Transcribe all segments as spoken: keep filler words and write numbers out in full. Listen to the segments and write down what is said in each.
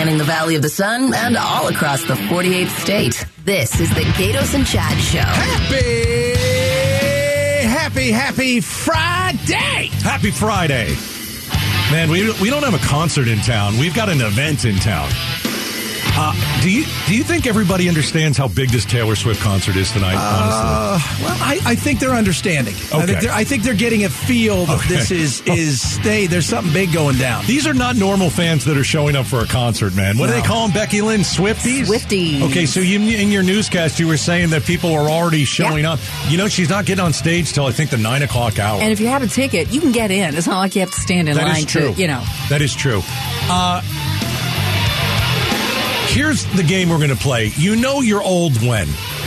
spanning the Valley of the Sun and all across the forty-eighth state. This is the Gatos and Chad Show. Happy, happy, happy Friday. Happy Friday. Man, we we don't have a concert in town. We've got an event in town. Uh, do you do you think everybody understands how big this Taylor Swift concert is tonight, Uh, honestly? well, I, I think they're understanding. I Okay. think they're, I think they're getting a feel that Okay. this is, is hey, there's something big going down. These are not normal fans that are showing up for a concert, man. What do No. they call them, Becky Lynn? Swifties? Swifties. Okay, so you, in your newscast, you were saying that people are already showing up. You know, she's not getting on stage till, I think, the nine o'clock hour. And if you have a ticket, you can get in. It's not like you have to stand in That line is true. to, you know. That is true. Uh, here's the game we're going to play. You know you're old when?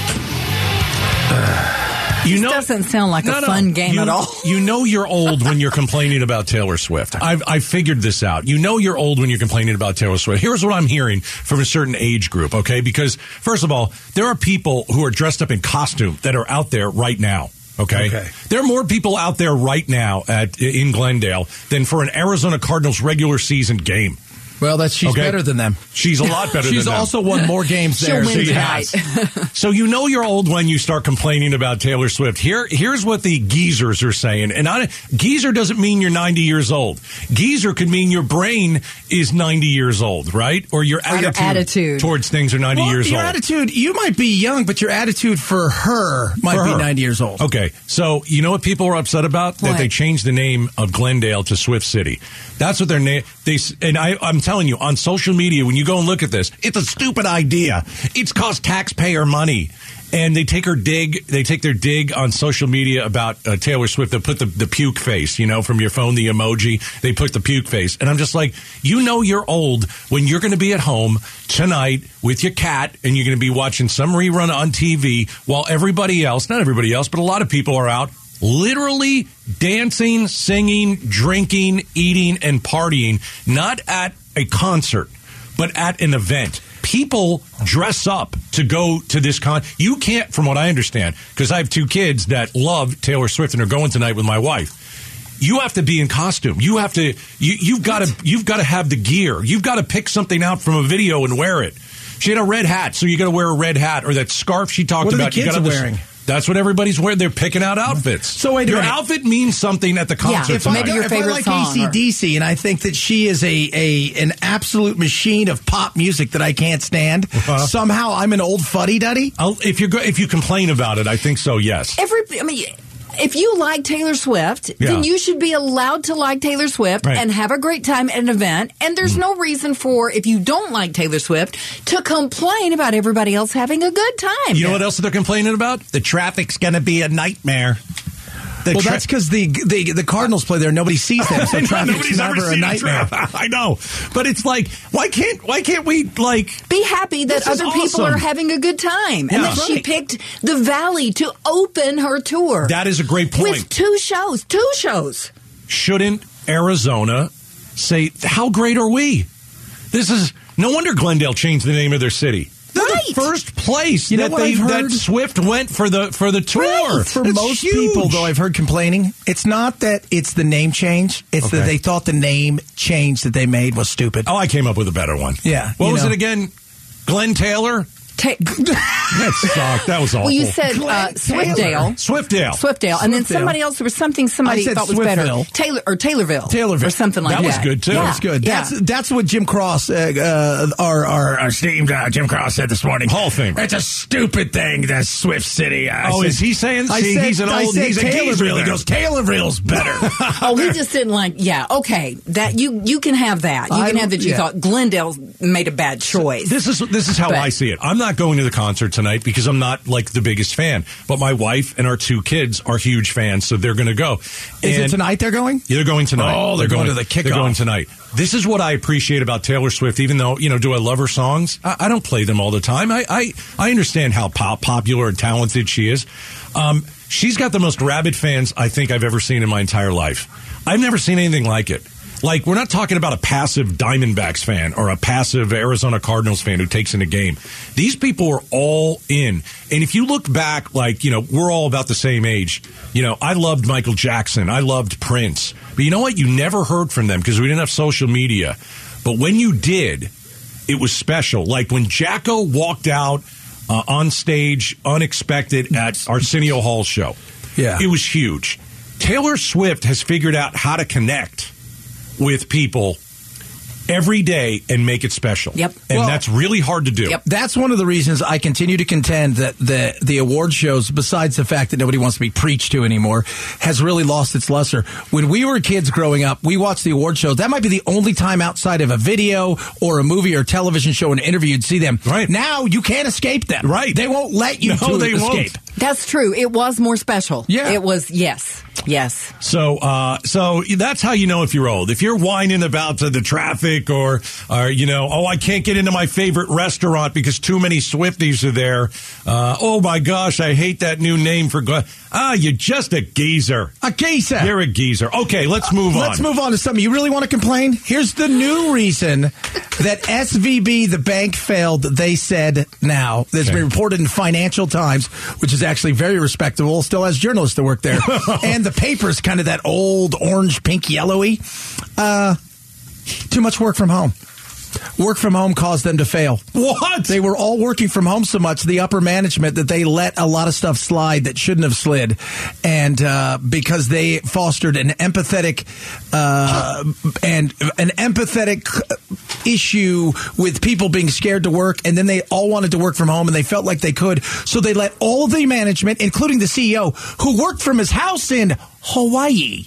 You This know, doesn't sound like No, a no. fun game You- at all. You know you're old when you're complaining about Taylor Swift. I've I figured this out. You know you're old when you're complaining about Taylor Swift. Here's what I'm hearing from a certain age group, okay? Because, first of all, there are people who are dressed up in costume that are out there right now. Okay? Okay. There are more people out there right now at in Glendale than for an Arizona Cardinals regular season game. Well, that's she's Okay. better than them. She's a lot better She's than them. also won more games She'll there. win She tonight. has. So you know you're old when you start complaining about Taylor Swift. Here, here's what the geezers are saying. And I, geezer doesn't mean you're ninety years old. Geezer could mean your brain is ninety years old, right? Or your Or your attitude, attitude. towards things are ninety Well, years your old. attitude, you might be young, but your attitude for her might For be her. ninety years old. Okay, so you know what people are upset about? That What? they changed the name of Glendale to Swift City. That's what their name. They s- and I, I'm telling you, on social media, when you go and look at this, it's a stupid idea. It's cost taxpayer money, and they take her dig. They take their dig on social media about uh, Taylor Swift. They put the the puke face, you know, from your phone, the emoji. They put the puke face, and I'm just like, you know, you're old when you're going to be at home tonight with your cat, and you're going to be watching some rerun on T V while everybody else, not everybody else, but a lot of people are out literally dancing, singing, drinking, eating, and partying, not at a concert, but at an event. People dress up to go to this con. You can't, from what I understand, because I have two kids that love Taylor Swift and are going tonight with my wife. You have to be in costume. You have to. You, you've got to. You've got to have the gear. You've got to pick something out from a video and wear it. She had a red hat, so you got to wear a red hat, or that scarf she talked What are the about. You kids gotta- wearing? That's what everybody's wearing. They're picking out outfits. So wait a your minute. outfit means something at the concert. Yeah, If I, maybe your if favorite I like song, A C D C and I think that she is a, a an absolute machine of pop music that I can't stand, Uh-huh. somehow I'm an old fuddy-duddy? I'll, if you go, if you complain about it, I think so. Yes. Every, I mean, if you like Taylor Swift, Yeah. then you should be allowed to like Taylor Swift Right. and have a great time at an event. And there's no reason for, if you don't like Taylor Swift, to complain about everybody else having a good time. You know what else they're complaining about? The traffic's going to be a nightmare. The Well, tra- that's because the, the the Cardinals play there. Nobody sees them, so I know, traffic's nobody's ever never a seen nightmare. tra- I know, but it's like, why can't why can't we like? Be happy that This is other people awesome. are having a good time. Yeah. And that she Right. picked the Valley to open her tour. That is a great point. With two shows. Two shows. Shouldn't Arizona say, how great are we? This is no wonder Glendale changed the name of their city. They're Right. the first place You know that what they I've that heard? Swift went for the for the tour. Right. For It's most huge. people, though, I've heard complaining, it's not that it's the name change. It's Okay. that they thought the name change that they made was stupid. Oh, I came up with a better one. Yeah, What you was know. it again? Glenn Taylor? Ta- That sucked. That was awful. well, you said uh, Glenn Swiftdale. Swiftdale. Swiftdale. And then Swiftdale. somebody else, there was something somebody I said thought was better. Swiftville. Taylor or Taylorville. Taylorville. Or something like That that. was good, too. Yeah. That's good. Yeah. That's that's what Jim Cross, uh, uh, our, our our esteemed uh, Jim Cross, said this morning. Hall of Famer. It's a stupid thing, the Swift City. I Oh, said- is he saying- I see, said, he's an I old- said he's a geezer Taylorville. He then. goes, Taylorville's better. Oh, he just didn't like. Yeah, okay. That you you can have that. You can I- have that. You yeah. thought Glendale made a bad choice. This is this is how But- I see it. I'm not going to the concert tonight because I'm not like the biggest fan. But my wife and our two kids are huge fans, so they're going to go. Is And- it tonight they're going? Yeah, they're going tonight. Oh, they're going to the kickoff. They're going tonight. This is what I appreciate about Taylor Swift. Even though, you know, do I love her songs? I, I don't play them all the time. I I, I understand how pop, popular and talented she is. Um, she's got the most rabid fans I think I've ever seen in my entire life. I've never seen anything like it. Like, we're not talking about a passive Diamondbacks fan or a passive Arizona Cardinals fan who takes in a game. These people are all in. And if you look back, like, you know, we're all about the same age. You know, I loved Michael Jackson. I loved Prince. But you know what? You never heard from them because we didn't have social media. But when you did, it was special. Like when Jacko walked out uh, on stage, unexpected, at Arsenio Hall's show. Yeah. It was huge. Taylor Swift has figured out how to connect with people every day and make it special. Yep. And Well, that's really hard to do. Yep. That's one of the reasons I continue to contend that the the award shows, besides the fact that nobody wants to be preached to anymore, has really lost its luster. When we were kids growing up, we watched the award shows. That might be the only time outside of a video or a movie or television show, an interview, you'd see them. Right. Now you can't escape them. Right. They won't let you No, to they escape. won't. That's true. It was more special. Yeah. It was, yes. Yes. So, uh, so that's how you know if you're old. If you're whining about uh, the traffic, or, or you know, oh, I can't get into my favorite restaurant because too many Swifties are there. Uh, oh my gosh, I hate that new name for. Go- ah, you're just a geezer. A geezer. You're a geezer. Okay, let's move Uh, on. Let's move on to something. You really want to complain? Here's the new reason that S V B, the bank, failed. They said now. That's Okay. been reported in Financial Times, which is actually very respectable. Still has journalists that work there. And the paper's kind of that old orange, pink, yellowy. Uh, too much work from home. Work from home caused them to fail. What? They were all working from home so much, the upper management, that they let a lot of stuff slide that shouldn't have slid. And uh, because they fostered an empathetic uh, and an empathetic issue with people being scared to work, and then they all wanted to work from home, and they felt like they could. So they let all of the management, including the C E O, who worked from his house in Hawaii.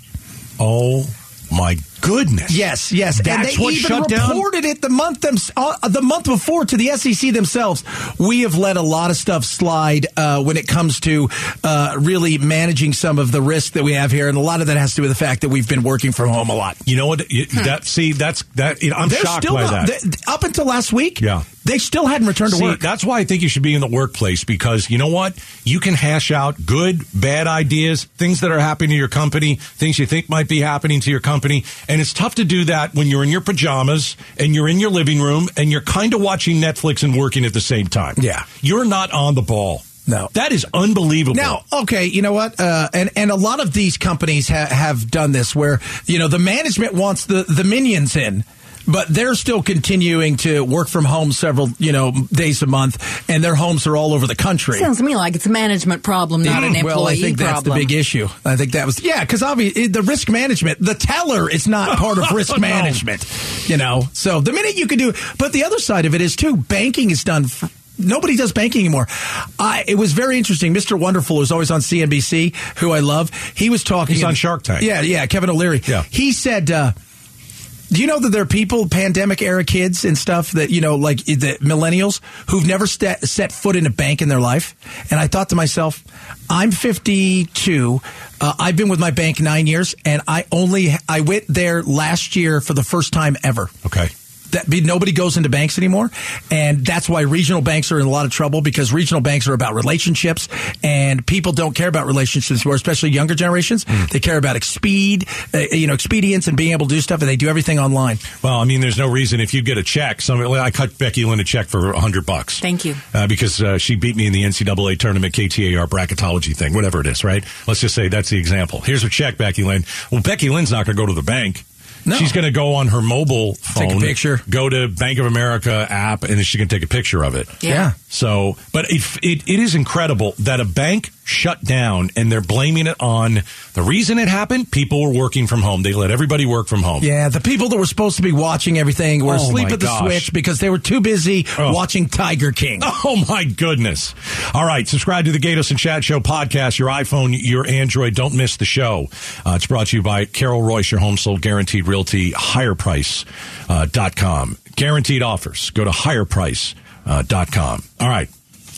Oh my goodness! Yes, yes. That's and they what even shut down? reported it the month them, uh, the month before to the S E C themselves. We have let a lot of stuff slide uh, when it comes to uh, really managing some of the risk that we have here, and a lot of that has to do with the fact that we've been working from home a lot. You know what? You- That see, that's that. You know, I'm They're shocked still by not, that. th- up until last week, Yeah. they still hadn't returned to See, work. that's why I think you should be in the workplace, because you know what? You can hash out good, bad ideas, things that are happening to your company, things you think might be happening to your company. And it's tough to do that when you're in your pajamas and you're in your living room and you're kind of watching Netflix and working at the same time. Yeah. You're not on the ball. No. That is unbelievable. Now, okay, you know what? Uh, and, and a lot of these companies ha- have done this where, you know, the management wants the, the minions in, but they're still continuing to work from home several, you know, days a month, and their homes are all over the country. Sounds to me like it's a management problem, not an employee Well, I think that's problem. the big issue. I think that was, yeah, because obviously the risk management, the teller is not part of risk No. management, you know. So the minute you can do, but the other side of it is too, banking is done. For, nobody does banking anymore. I, it was very interesting. Mister Wonderful, who's always on C N B C, who I love, he was talking. He's on Shark Tank. Yeah, yeah, Kevin O'Leary. Yeah. He said, uh, do you know that there are people, pandemic era kids and stuff that, you know, like the millennials who've never st- set foot in a bank in their life? And I thought to myself, I'm fifty-two. Uh, I've been with my bank nine years, and I only, I went there last year for the first time ever. Okay. That be, nobody goes into banks anymore, and that's why regional banks are in a lot of trouble, because regional banks are about relationships, and people don't care about relationships anymore, especially younger generations. Mm. They care about speed, uh, you know, expedience, and being able to do stuff, and they do everything online. Well, I mean, there's no reason if you get a check. Some, I cut Becky Lynn a check for a hundred bucks. Thank you. Uh, because uh, she beat me in the N C double A tournament K T A R bracketology thing, whatever it is, right? Let's just say that's the example. Here's her check, Becky Lynn. Well, Becky Lynn's not going to go to the bank. No. She's going to go on her mobile phone, take a picture, go to Bank of America app, and then she can take a picture of it. Yeah. yeah. So, but it, it it is incredible that a bank shut down, and they're blaming it on the reason it happened. People were working from home. They let everybody work from home. Yeah, the people that were supposed to be watching everything were Oh, asleep my at the gosh. switch because they were too busy Oh. watching Tiger King. Oh, my goodness. All right. Subscribe to the Gatos and Chad Show podcast, your iPhone, your Android. Don't miss the show. Uh, it's brought to you by Carol Royce, your home sold guaranteed realty, higher price dot com. Guaranteed offers. Go to higher price dot com. All right.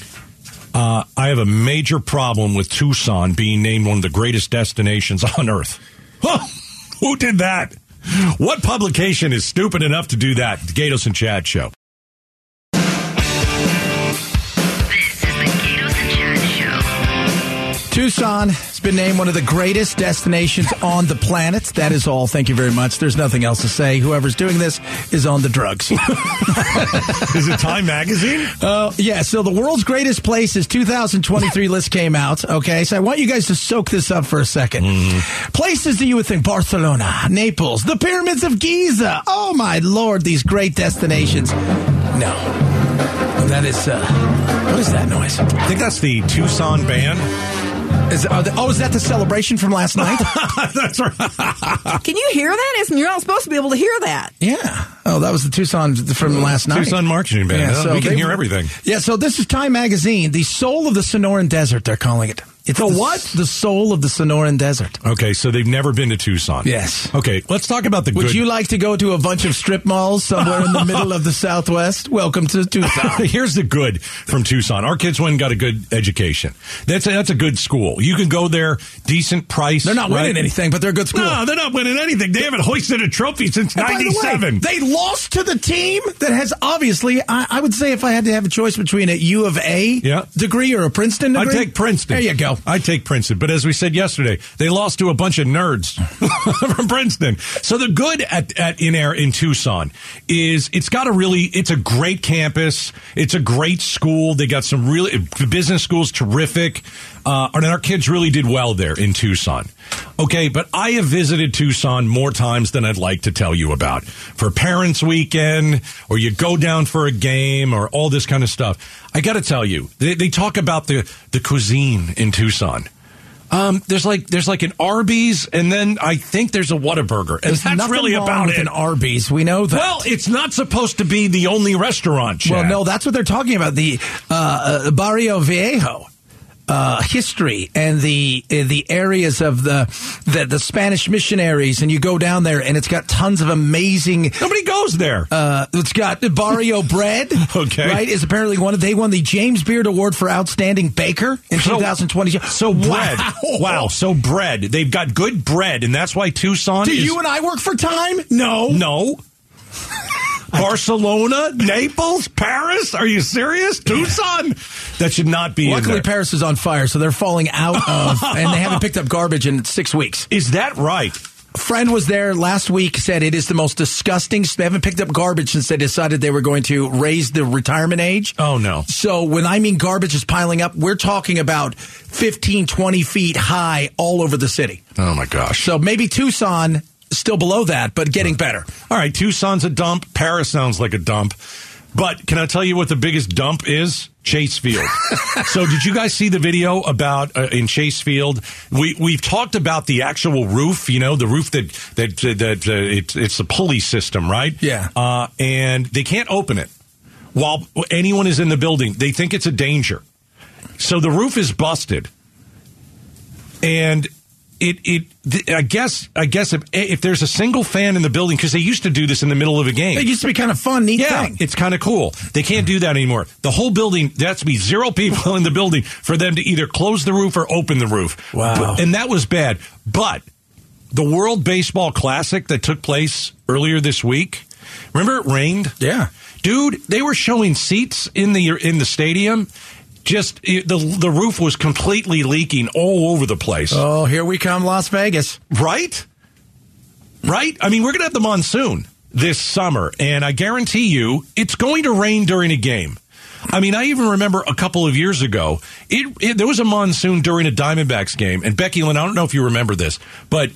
Uh, I have a major problem with Tucson being named one of the greatest destinations on earth. Huh, who did that? What publication is stupid enough to do that? The Gatos and Chad Show. This is the Gatos and Chad Show. Tucson has been named one of the greatest destinations on the planet. That is all. Thank you very much. There's nothing else to say. Whoever's doing this is on the drugs. Is it Time Magazine? Uh, yeah, so the world's greatest places two thousand twenty-three list came out. Okay, so I want you guys to soak this up for a second. Mm. Places that you would think: Barcelona, Naples, the pyramids of Giza. Oh, my Lord, these great destinations. No. That is, uh, what is that noise? I think that's the Tucson band. Is, are they, oh, is that the celebration from last night? That's right. Can you hear that? Isn't you're not supposed to be able to hear that? Yeah. Oh, that was the Tucson from last night. Tucson marching band. Yeah, Yeah, so we can they- hear everything. Yeah, so this is Time Magazine, the soul of the Sonoran Desert, they're calling it. It's The the what? The soul of the Sonoran Desert. Okay, so they've never been to Tucson. Yes. Okay, let's talk about the Would good. you like to go to a bunch of strip malls somewhere in the middle of the Southwest? Welcome to Tucson. Here's the good from Tucson. Our kids went and got a good education. That's a, that's a good school. You can go there, decent price. They're not right? winning anything, but they're a good school. No, they're not winning anything. They haven't hoisted a trophy since And by the way, ninety-seven. they lost to the team that has obviously, I, I would say if I had to have a choice between a U of A Yeah. degree or a Princeton I'd degree. take Princeton. There you go. I'd take Princeton. But as we said yesterday, they lost to a bunch of nerds from Princeton. So the good at, at in air in Tucson is it's got a really, it's a great campus. It's a great school. They got some really, the business school's terrific. Uh, and our kids really did well there in Tucson. Okay, but I have visited Tucson more times than I'd like to tell you about. For Parents Weekend, or you go down for a game, or all this kind of stuff. I got to tell you, they, they talk about the, the cuisine in Tucson. Um, there's like there's like an Arby's, and then I think there's a Whataburger, and There's that's nothing really wrong about with it. an Arby's. We know that. Well, it's not supposed to be the only restaurant, Chad. Well, no, that's what they're talking about. The uh, uh, Barrio Viejo uh, history and the uh, the areas of the, the the Spanish missionaries, and you go down there, and it's got tons of amazing. Nobody goes there. Uh, it's got Barrio Bread. Okay. Right? Is apparently one of, they won the James Beard Award for Outstanding Baker in So- twenty twenty. So bread. Wow. Wow. So bread. They've got good bread, and that's why Tucson Do is... you and I work for Time? No. No. Barcelona, Naples, Paris? Are you serious? Tucson? That should not be in Luckily, there. Paris is on fire, so they're falling out of, and they haven't picked up garbage in six weeks. Is that right? Friend was there last week, said it is the most disgusting. They haven't picked up garbage since they decided they were going to raise the retirement age. Oh, no. So when I mean garbage is piling up, we're talking about fifteen, twenty feet high all over the city. Oh, my gosh. So maybe Tucson still below that, but getting better. All right, Tucson's a dump. Paris sounds like a dump. But can I tell you what the biggest dump is? Chase Field. So did you guys see the video about uh, in Chase Field? We we've talked about the actual roof. You know, the roof that that that uh, it's it's a pulley system, right? Yeah. Uh, and they can't open it while anyone is in the building. They think it's a danger. So the roof is busted, and it it. I guess I guess if if there's a single fan in the building, because they used to do this in the middle of a game. It used to be kind of fun, neat Yeah, thing. it's kind of cool. They can't do that anymore. The whole building, there has to be zero people in the building for them to either close the roof or open the roof. Wow. But- and that was bad. But the World Baseball Classic that took place earlier this week, remember it rained? Yeah. Dude, they were showing seats in the in the stadium. Just it, the the roof was completely leaking all over the place. Oh, here we come, Las Vegas. Right? Right? I mean, we're going to have the monsoon this summer, and I guarantee you it's going to rain during a game. I mean, I even remember a couple of years ago, it, it there was a monsoon during a Diamondbacks game, and Becky Lynn, I don't know if you remember this, but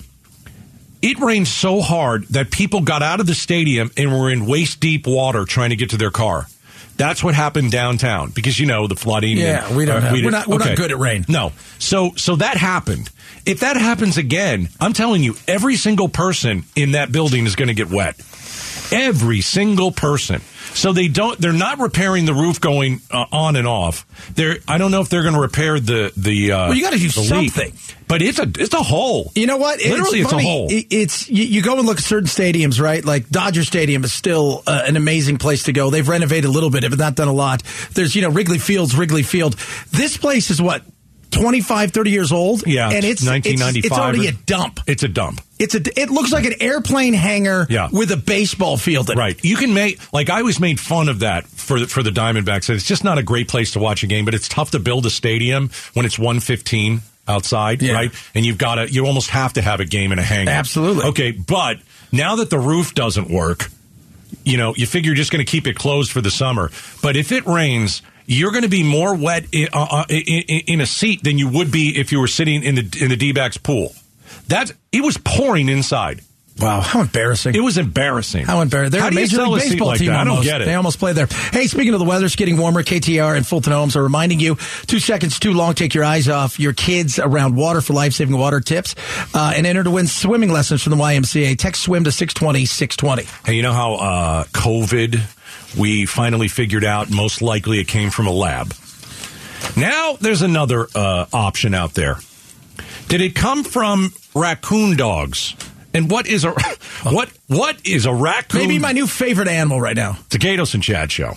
it rained so hard that people got out of the stadium and were in waist-deep water trying to get to their car. That's what happened downtown because, you know, the flooding. Yeah, and, we don't uh, have, we we're didn't- not we're okay. not good at rain. No. So so that happened. If that happens again, I'm telling you, every single person in that building is going to get wet. Every single person. So they don't. They're not repairing the roof going uh, on and off. They're. I don't know if they're going to repair the the. Uh, Well, you gotta do the leak. something. But it's a it's a hole. You know what? Literally, it's, funny. a hole. It- It's you, you go and look at certain stadiums, right? Like Dodger Stadium is still uh, an amazing place to go. They've renovated a little bit, but not done a lot. There's, you know, Wrigley Field's Wrigley Field. This place is what, twenty-five, thirty years old? Yeah, and it's nineteen ninety-five. It's, it's already a dump. It's a dump. It's a. It looks like an airplane hangar Yeah. with a baseball field in it. Right. You can make, like, I always made fun of that for the, for the Diamondbacks. It's just not a great place to watch a game, but it's tough to build a stadium when it's one fifteen outside, Yeah. right? And you've got to, you almost have to have a game in a hangar. Absolutely. Okay, but now that the roof doesn't work, you know, you figure you're just going to keep it closed for the summer. But if it rains, you're going to be more wet in, uh, in, in a seat than you would be if you were sitting in the in the D-backs pool. That it was pouring inside. Wow, how embarrassing. It was embarrassing. How embarrassing. They're How a do you Major sell League a seat Baseball like team that? I don't almost. get it. They almost play there. Hey, speaking of the weather, it's getting warmer. K T R and Fulton Homes are reminding you, two seconds too long, take your eyes off your kids around water for life-saving water tips, uh, and enter to win swimming lessons from the Y M C A. Text SWIM to six twenty, six twenty. Hey, you know how uh, COVID, we finally figured out most likely it came from a lab. Now there's another uh, option out there. Did it come from raccoon dogs? And what is a what what is a raccoon? Maybe my new favorite animal right now. The Gatos and Chad Show.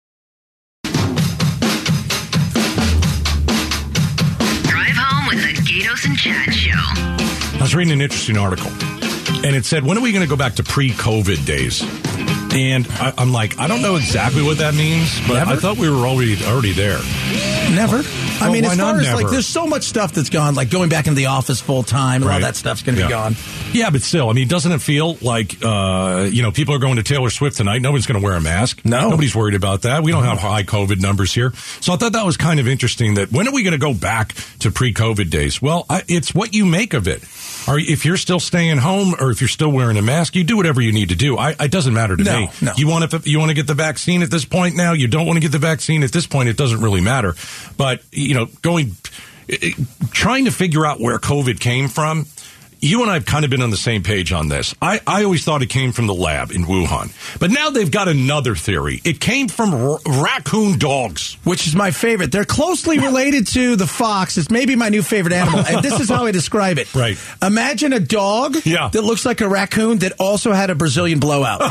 Drive home with the Gatos and Chad Show. I was reading an interesting article, and it said, when are we going to go back to pre-COVID days? And I, I'm like, I don't know exactly what that means, but Never? I thought we were already already there. Never. I Oh, mean, why as far not as like, never? there's so much stuff that's gone, like going back into the office full time, and all Right. that stuff's going to Yeah. be gone. Yeah, but still, I mean, doesn't it feel like, uh, you know, people are going to Taylor Swift tonight. Nobody's going to wear a mask. No. Nobody's worried about that. We don't have high COVID numbers here. So I thought that was kind of interesting that when are we going to go back to pre-COVID days? Well, I, it's what you make of it. Or if you're still staying home or if you're still wearing a mask, you do whatever you need to do. I, it doesn't matter to No, me. no. You want to, you want to get the vaccine at this point now? You don't want to get the vaccine at this point? It doesn't really matter. But, you know, going, trying to figure out where COVID came from, you and I have kind of been on the same page on this. I, I always thought it came from the lab in Wuhan. But now they've got another theory. It came from r- raccoon dogs. Which is my favorite. They're closely related to the fox. It's maybe my new favorite animal. And this is how I describe it. Right. Imagine a dog Yeah. that looks like a raccoon that also had a Brazilian blowout.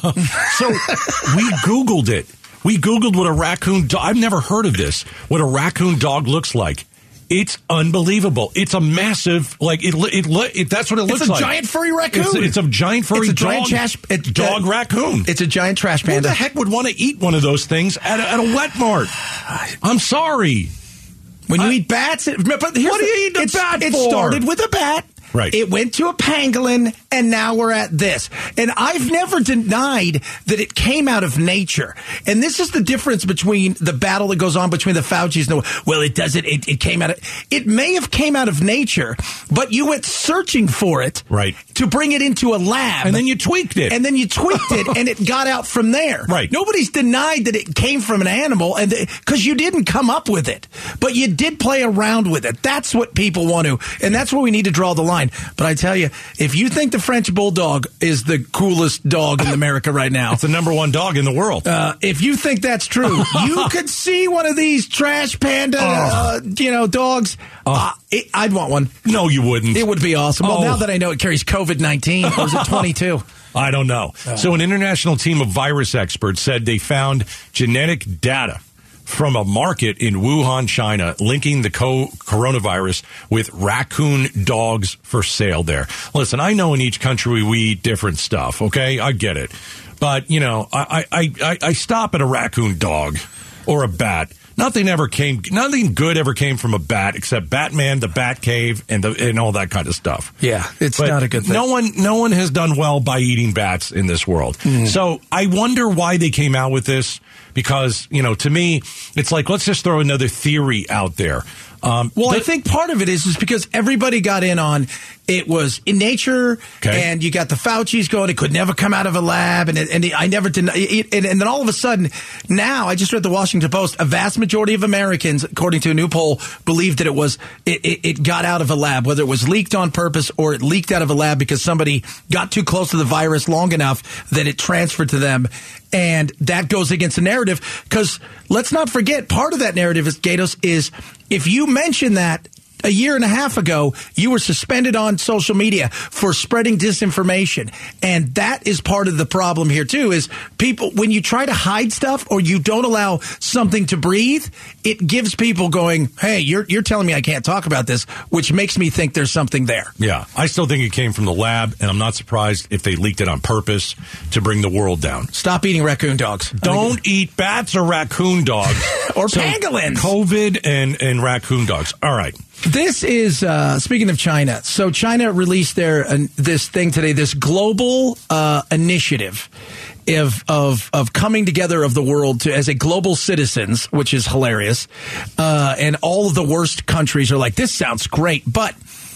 So we Googled it. We Googled what a raccoon dog... I've never heard of this. What a raccoon dog looks like. It's unbelievable. It's a massive, like, it. it, it that's what it looks It's a like. giant furry raccoon. It's, it's a giant furry It's a dog, giant trash- it- dog uh, raccoon. It's a giant trash Who panda. the heck would want to eat one of those things at a, at a wet mart? I'm sorry. When you I- eat bats, it, but here's What do you the- eat a it's- bat It for? started with a bat. Right. It went to a pangolin, and now we're at this. And I've never denied that it came out of nature. And this is the difference between the battle that goes on between the Faucis and the, well, it doesn't, it, it came out of, it may have came out of nature, but you went searching for it. Right. To bring it into a lab. And then you tweaked it. And then you tweaked it, and it got out from there. Right. Nobody's denied that it came from an animal, and because you didn't come up with it, but you did play around with it. That's what people want to, and that's where we need to draw the line. But I tell you, if you think the French Bulldog is the coolest dog in America right now, It's the number one dog in the world. uh, if you think that's true, you could see one of these trash panda, uh, you know, dogs. Uh, it, I'd want one. No, you wouldn't. It would be awesome. Well, Oh. now that I know it carries COVID nineteen, or is it twenty-two? I don't know. So an international team of virus experts said they found genetic data from a market in Wuhan, China, linking the co- coronavirus with raccoon dogs for sale there. Listen, I know in each country we eat different stuff, okay? I get it. But, you know, I, I, I, I stop at a raccoon dog or a bat. Nothing ever came, nothing good ever came from a bat except Batman, the Batcave, and the, and all that kind of stuff. Yeah, it's But not a good thing. No one, no one has done well by eating bats in this world. Mm. So I wonder why they came out with this. Because, you know, to me, it's like, let's just throw another theory out there. Um, Well, the- I think part of it is is because everybody got in on it was in nature, Okay. and you got the Fauci's going. It could never come out of a lab, and it, and it, I never did. It, and, and then all of a sudden, now I just read the Washington Post. A vast majority of Americans, according to a new poll, believe that it was it, it, it got out of a lab, whether it was leaked on purpose or it leaked out of a lab because somebody got too close to the virus long enough that it transferred to them. And that goes against the narrative because let's not forget part of that narrative is Gatos is if you mention that a year and a half ago, you were suspended on social media for spreading disinformation. And that is part of the problem here, too, is people, when you try to hide stuff or you don't allow something to breathe, it gives people going, hey, you're, you're telling me I can't talk about this, which makes me think there's something there. yeah, I still think it came from the lab, and I'm not surprised if they leaked it on purpose to bring the world down. Stop eating raccoon dogs. Don't eat bats or raccoon dogs. Or So, pangolins. COVID and, and raccoon dogs. All right. This is, uh, speaking of China, so China released their uh, this thing today, this global uh, initiative of, of of coming together of the world to as a global citizens, which is hilarious. Uh, and all of the worst countries are like, this sounds great. But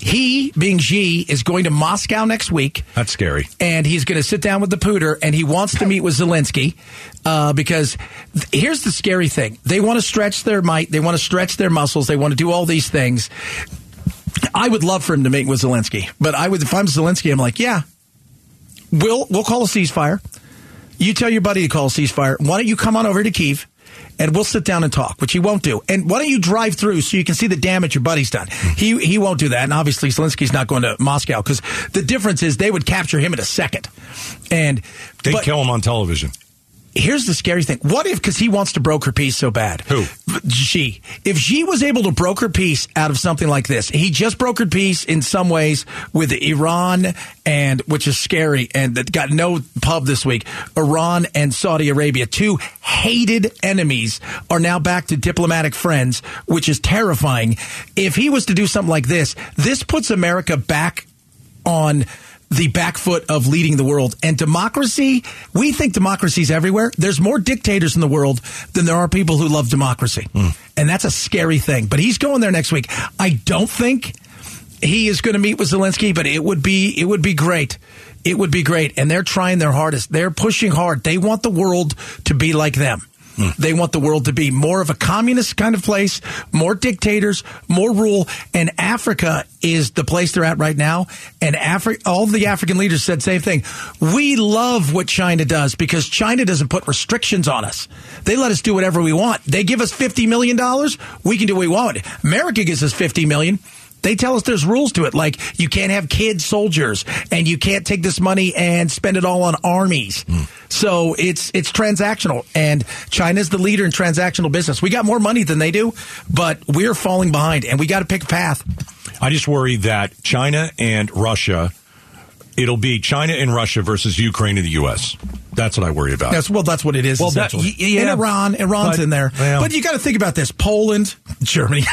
he, being Xi, is going to Moscow next week. That's scary. And he's going to sit down with the Pooter, and he wants to meet with Zelensky uh, because th- here's the scary thing. They want to stretch their might. They want to stretch their muscles. They want to do all these things. I would love for him to meet with Zelensky. But I would, if I'm Zelensky, I'm like, yeah, we'll, we'll call a ceasefire. You tell your buddy to call a ceasefire. Why don't you come on over to Kyiv? And we'll sit down and talk, which he won't do. And why don't you drive through so you can see the damage your buddy's done? He he won't do that. And obviously, Zelensky's not going to Moscow because the difference is they would capture him in a second. And They'd but, kill him on television. Here's the scary thing. What if, because he wants to broker peace so bad? Who? Xi. If Xi was able to broker peace out of something like this, he just brokered peace in some ways with Iran, and which is scary, and that got no pub this week. Iran and Saudi Arabia, two hated enemies, are now back to diplomatic friends, which is terrifying. If he was to do something like this, this puts America back on the back foot of leading the world. And democracy, we think democracy's everywhere. There's more dictators in the world than there are people who love democracy. Mm. And that's a scary thing. But he's going there next week. I don't think he is going to meet with Zelensky, but it would be it would be great. It would be great. And they're trying their hardest. They're pushing hard. They want the world to be like them. Mm. They want the world to be more of a communist kind of place, more dictators, more rule. And Africa is the place they're at right now. And Afri- all the African leaders said same thing. We love what China does because China doesn't put restrictions on us. They let us do whatever we want. They give us fifty million dollars. We can do what we want. America gives us fifty million dollars. They tell us there's rules to it, like you can't have kid soldiers and you can't take this money and spend it all on armies. Mm. So it's it's transactional, and China's the leader in transactional business. We got more money than they do, but we're falling behind, and we got to pick a path. I just worry that China and Russia, it'll be China and Russia versus Ukraine and the U S. That's what I worry about. That's, well, that's what it is. Well, that, yeah, and Iran, Iran's but, in there. Well, but you got to think about this: Poland, Germany.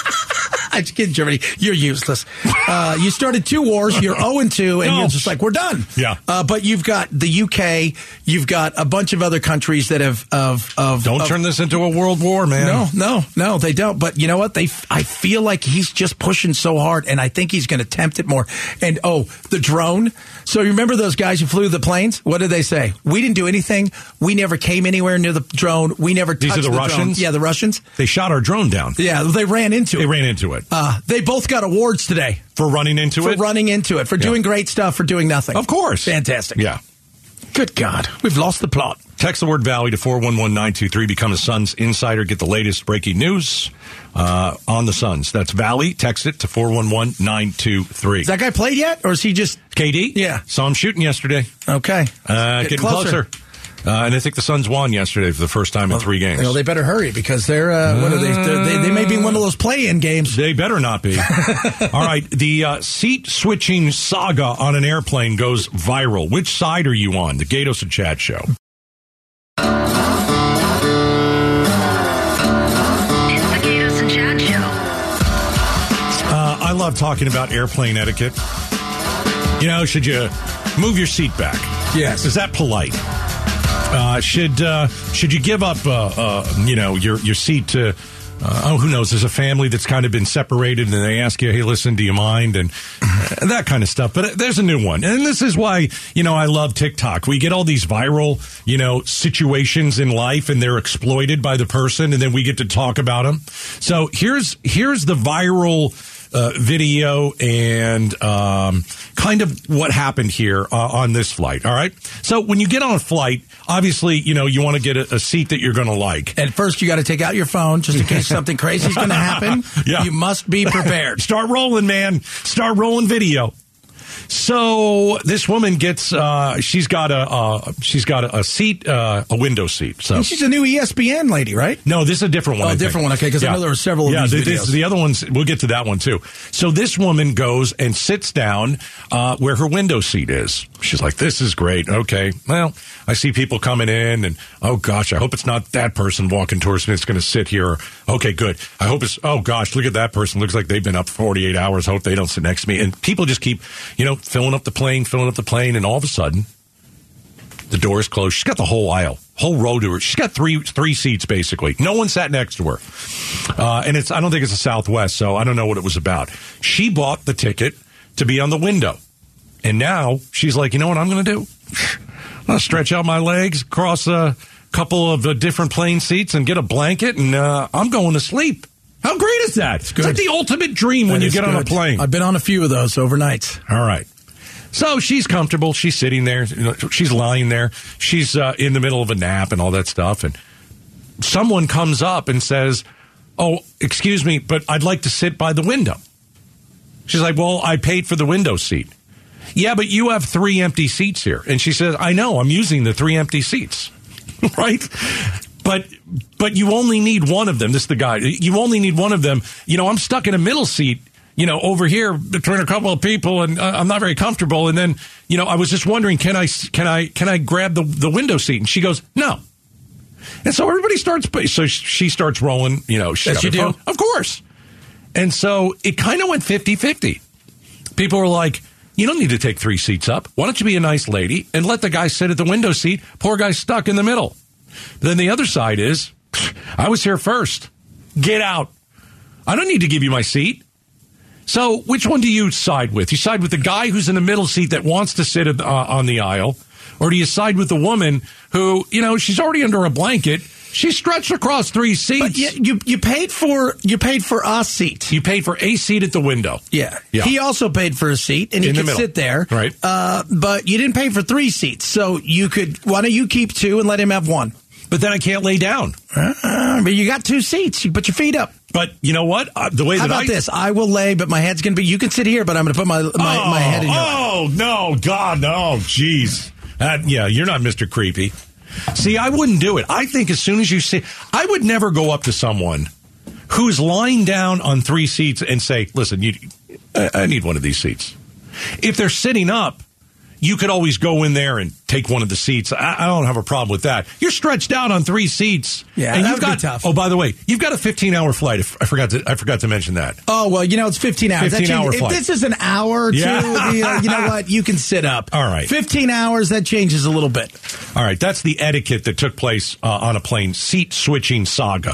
I just kidding, Germany. You're useless. Uh, you started two wars. You're zero and two, and no. you're just like, we're done. Yeah. Uh, but you've got the U K. You've got a bunch of other countries that have of of. Don't of, turn this into a world war, man. No, no, no, they don't. But you know what? They. I feel like he's just pushing so hard, and I think he's going to tempt it more. And oh, the drone. So you remember those guys who flew the planes? What did they say? We didn't do anything. We never came anywhere near the drone. We never touched These are the, the Russians? Drone. Yeah, the Russians. They shot our drone down. Yeah, they ran into they it. They ran into it. Uh, they both got awards today. For running into for it? For running into it. For yeah. doing great stuff. For doing nothing. Of course. Fantastic. Yeah. Good God. We've lost the plot. Text the word Valley to four one one nine two three. Become a Suns insider. Get the latest breaking news uh, on the Suns. That's Valley. Text it to four one one nine two three. Has that guy played yet? Or is he just... K D? Yeah. Saw him shooting yesterday. Okay. Uh, getting closer. closer. Uh, and I think the Suns won yesterday for the first time well, in three games. You know, they better hurry because they're, uh, what are they, they? They may be one of those play-in games. They better not be. All right. The uh, seat-switching saga on an airplane goes viral. Which side are you on? The Gatos and Chad Show. It's the Gatos and Chad Show. Uh, I love talking about airplane etiquette. You know, should you move your seat back? Yes. Is that polite? Uh, should uh, should you give up, uh, uh, you know, your your seat to, uh, oh, who knows? There's a family that's kind of been separated, and they ask you, hey, listen, do you mind? And uh, that kind of stuff. But there's a new one, and this is why, you know, I love TikTok. We get all these viral, you know, situations in life, and they're exploited by the person, and then we get to talk about them. So here's here's the viral Uh, video and um, kind of what happened here uh, on this flight. All right. So when you get on a flight, obviously, you know, you want to get a, a seat that you're going to like. And first, you got to take out your phone just in case something crazy is going to happen. Yeah. You must be prepared. Start rolling, man. Start rolling video. So this woman gets, uh, she's got a, uh, she's got a, a seat, uh, a window seat. So and she's a new E S P N lady, right? No, this is a different one. Oh, I different think. one. Okay, because yeah. I know there were several of yeah, these this, videos. The other ones, we'll get to that one too. So this woman goes and sits down uh, where her window seat is. She's like, "This is great. Okay, well, I see people coming in, and oh gosh, I hope it's not that person walking towards me that's going to sit here. Okay, good. I hope it's. Oh gosh, look at that person. Looks like they've been up forty-eight hours. Hope they don't sit next to me." And people just keep, you know, filling up the plane, filling up the plane, and all of a sudden, The door's closed. She's got the whole aisle, whole row to her. She's got three three seats, basically. No one sat next to her. Uh, and it's I don't think it's a Southwest, so I don't know what it was about. She bought the ticket to be on the window. And now she's like, you know what I'm going to do? I'm going to stretch out my legs, cross a couple of uh, different plane seats, and get a blanket, and uh, I'm going to sleep. How great is that? It's, it's like the ultimate dream when that you get good. on a plane. I've been on a few of those overnights. All right. So she's comfortable. She's sitting there. You know, she's lying there. She's uh, in the middle of a nap and all that stuff. And someone comes up and says, oh, excuse me, but I'd like to sit by the window. She's like, well, I paid for the window seat. Yeah, but you have three empty seats here. And she says, I know, I'm using the three empty seats. Right? But but you only need one of them. This is the guy. You only need one of them. You know, I'm stuck in a middle seat, you know, over here between a couple of people, and uh, I'm not very comfortable. And then, you know, I was just wondering, can I can I can I grab the the window seat? And she goes, no. And so everybody starts. So she starts rolling. You know, Yes, you do. phone. Of course. And so it kind of went fifty-fifty. People were like, you don't need to take three seats up. Why don't you be a nice lady and let the guy sit at the window seat? Poor guy's stuck in the middle. Then the other side is, I was here first. Get out. I don't need to give you my seat. So which one do you side with? You side with the guy who's in the middle seat that wants to sit uh, on the aisle? Or do you side with the woman who, you know, she's already under a blanket. She's stretched across three seats. But you, you you paid for you paid for a seat. You paid for a seat at the window. Yeah. Yeah. He also paid for a seat, and he In the could middle. sit there. Right. Uh, but you didn't pay for three seats, so you could. Why don't you keep two and let him have one? But then I can't lay down. Uh, but you got two seats. You put your feet up. But you know what? Uh, the way How that about I this? I will lay, but my head's going to be. You can sit here, but I'm going to put my my, oh, my head in your lap. Oh no, God, no, jeez. That, yeah, you're not Mister Creepy. See, I wouldn't do it. I think as soon as you see, I would never go up to someone who's lying down on three seats and say, listen, you, I, I need one of these seats. If they're sitting up, you could always go in there and take one of the seats. I, I don't have a problem with that. You're stretched out on three seats. Yeah, and that you've would be got, tough. Oh, by the way, you've got a fifteen-hour flight. I forgot to I forgot to mention that. Oh, well, you know, it's fifteen hours. That fifteen-hour changes- flight. If this is an hour or two, Yeah. the, uh, you know what? You can sit up. All right. fifteen hours, that changes a little bit. All right, that's the etiquette that took place uh, on a plane. Seat switching saga.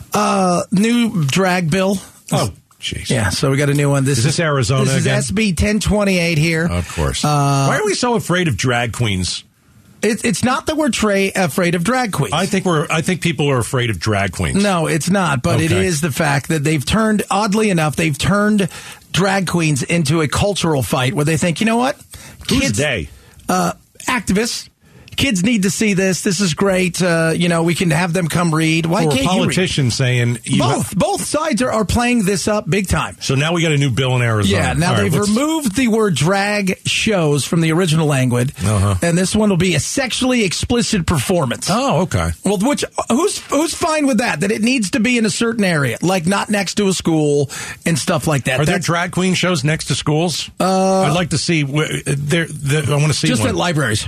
Uh, new drag bill. Oh, jeez. Yeah, so we got a new one. This Is this Arizona This is again? S B ten twenty-eight here. Of course. Uh, Why are we so afraid of drag queens? It, it's not that we're tra- afraid of drag queens. I think we're. I think people are afraid of drag queens. No, it's not. But it Okay. is the fact that they've turned, oddly enough, they've turned drag queens into a cultural fight where they think, you know what? Who's they? Uh, activists. Kids need to see this. This is great. Uh, you know, we can have them come read. Why Or a can't you read? politician saying you Both. Both sides are, are playing this up big time. So now we got a new bill in Arizona. Yeah, now All right, they've let's- removed the word drag shows from the original language, Uh-huh. and this one will be a sexually explicit performance. Oh, okay. Well, which who's who's fine with that? That it needs to be in a certain area, like not next to a school and stuff like that. Are there That's drag queen shows next to schools? Uh, I'd like to see. wh- There, there, I want to see just one. at libraries.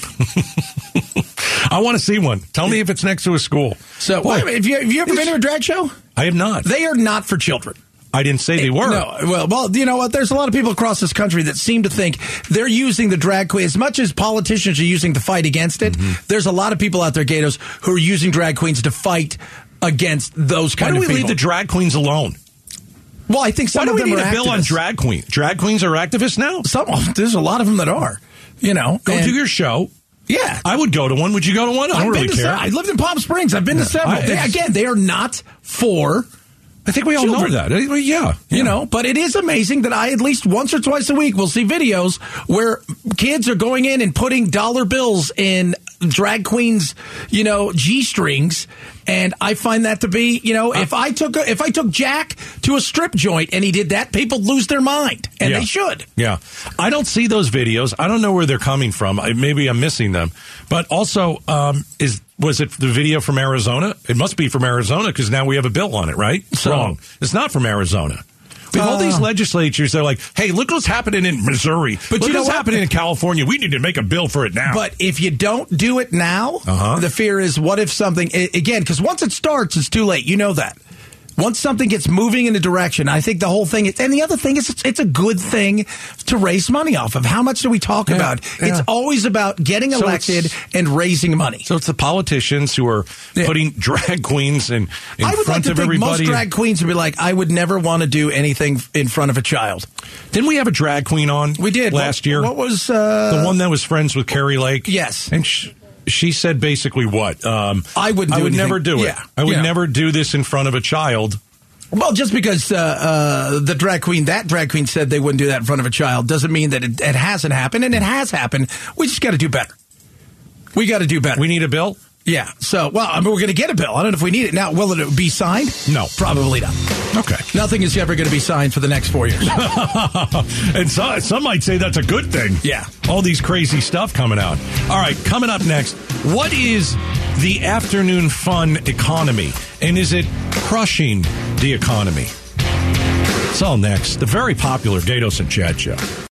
I want to see one. Tell me if it's next to a school. So, Boy, wait a minute, have you, have you ever been to a drag show? I have not. They are not for children. I didn't say they were. No, well, well, you know what? There's a lot of people across this country that seem to think they're using the drag queen as much as politicians are using to fight against it. Mm-hmm. There's a lot of people out there, Gatos, who are using drag queens to fight against those Why kind do we of people. leave the drag queens alone? well, I think some Why do of we them need are a bill on activists. drag queens? Drag queens are activists now. Some, there's a lot of them that are. You know, Go and- to your show. yeah. I would go to one. Would you go to one? I I've don't been really to care. se- I lived in Palm Springs. I've been to several. I- They- it's- again, they are not for. I think we all Children. know that. Uh, Yeah. You yeah. know, but it is amazing that I at least once or twice a week will see videos where kids are going in and putting dollar bills in drag queens, you know, G strings, and I find that to be, you know, if I took a, if I took Jack to a strip joint and he did that, people lose their mind, and Yeah. they should. Yeah. I don't see those videos. I don't know where they're coming from. I, maybe I'm missing them. But also, um, is was it the video from Arizona? It must be from Arizona because now we have a bill on it, right? So- Wrong. It's not from Arizona. We have all these legislatures. They're like, hey, look what's happening in Missouri. But look you know what's what? happening in California. We need to make a bill for it now. But if you don't do it now, Uh-huh. the fear is, what if something, a- again, because once it starts, it's too late. You know that. Once something gets moving in a direction, I think the whole thing is, and the other thing is, it's, it's a good thing to raise money off of. How much do we talk Yeah, about? yeah. It's always about getting So elected it's- and raising money. So it's the politicians who are Yeah. putting drag queens in, in I would like front to of think everybody. most drag queens would be like, I would never want to do anything in front of a child. Didn't we have a drag queen on? We did. last What- year. What was uh, the one that was friends with Carrie Lake? Yes. and sh- she said basically what? Um, I wouldn't I do would anything- never do it. Yeah. I would Yeah. never do this in front of a child. Well, just because uh, uh, the drag queen, that drag queen said they wouldn't do that in front of a child doesn't mean that it, it hasn't happened, and it has happened. We just got to do better. We got to do better. We need a bill. Yeah. So, well, I mean, we're going to get a bill. I don't know if we need it. Now, will it be signed? No. Probably not. Okay. Nothing is ever going to be signed for the next four years. And so, some might say that's a good thing. Yeah. All these crazy stuff coming out. All right, coming up next, what is the afternoon fun economy? And is it crushing the economy? It's all next. The very popular Gatos and Chad Show.